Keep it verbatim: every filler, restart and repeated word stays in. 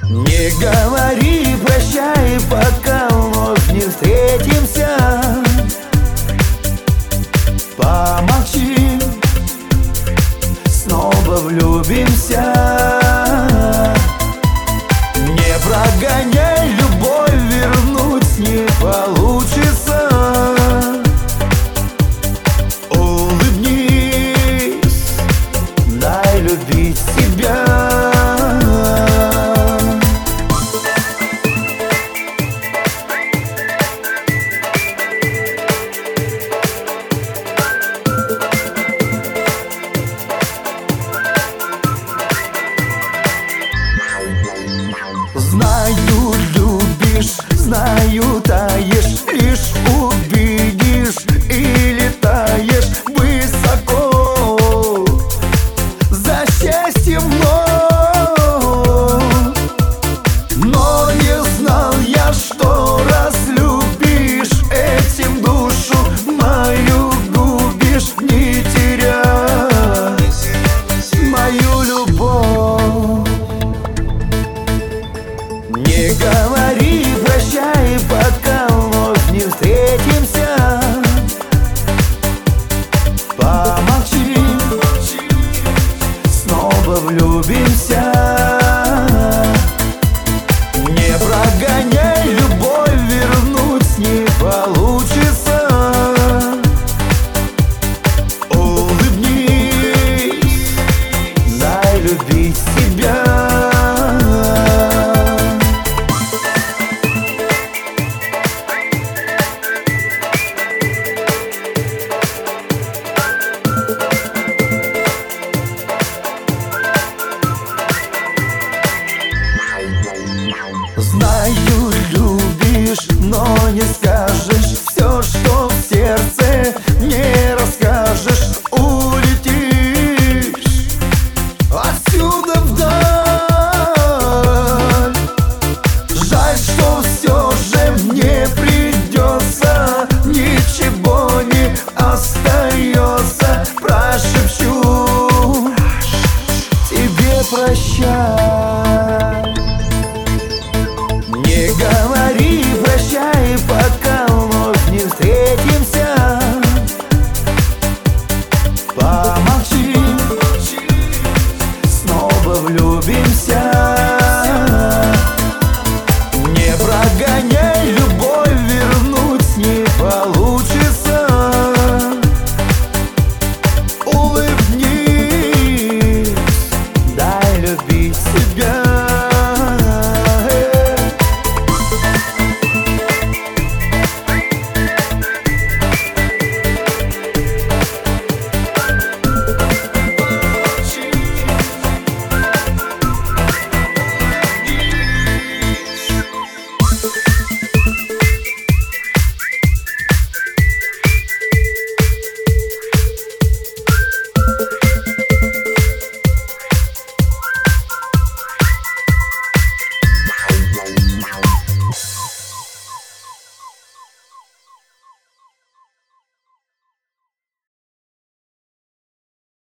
Не говори прощай, пока вновь не встретимся. Помолчи, снова влюбимся. Не прогоняй любовь, вернуть не получится. Улыбнись, дай любить себя. Знаю, любишь, знаю, таешь, лишь увидишь и летаешь высоко за счастьем вновь. Но не знал я, что разлюбишь, этим душу мою губишь. Не теряй мою любовь. Не говори прощай, пока вновь не встретимся. Помолчи, снова влюбимся. Не прогоняй любовь, вернуть не получится. Улыбнись, дай любить себя. Знаю, любишь, но не